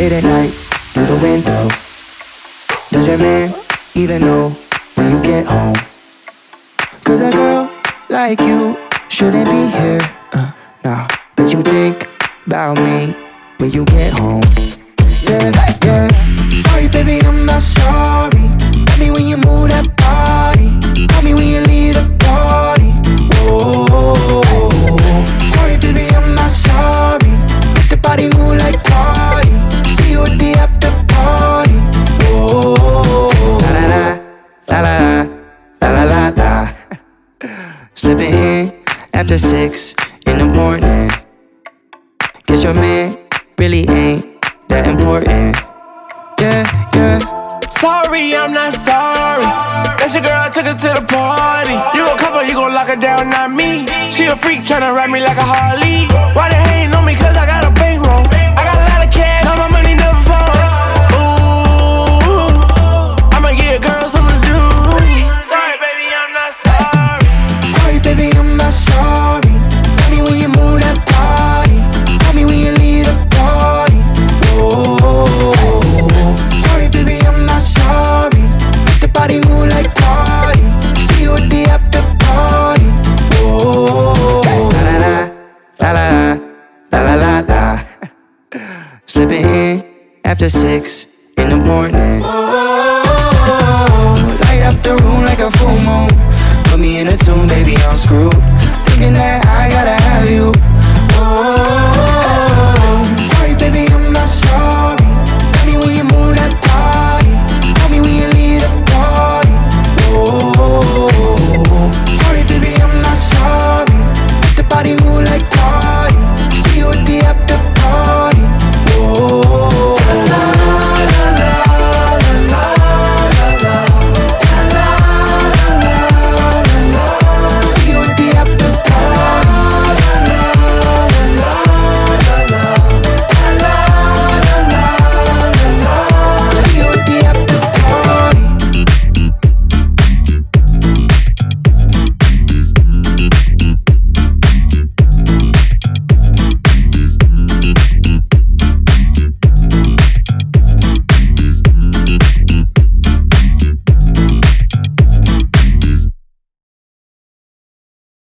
late at night, through the window. Does your man even know when you get home? Cause a girl like you shouldn't be here. Nah, but you think about me when you get home. Yeah, yeah. Sorry, baby, I'm not sorry. Tell me when you move that body. Tell me when you leave the party. Oh, sorry, baby, I'm not sorry. Make the body move like party. See you at the after party. Oh, la la la la la la la la la. Slipping in after 6 in the morning. Guess your man really ain't that important. Yeah, yeah. Sorry, I'm not sorry. That's your girl, I took her to the party. You gon' cover, you gon' lock her down, not me. She a freak, tryna ride me like a Harley. Why they hating on me? Cause I got a bankroll. I got a lot of cash, all my money never fall. Ooh, I'ma give a girl something to do. Sorry, baby, I'm not sorry. Sorry, baby, I'm not sorry. Tell me when you move that body. Tell me when you leave the party. Oh, sorry, baby, I'm not sorry. Make the body move like party. See you at the after party. Oh, la la la la la la la la. Slipping in after 6 in the morning. Light up the room like a full moon. Put me in a tune, baby, I'm screwed. Thinking that I gotta have you.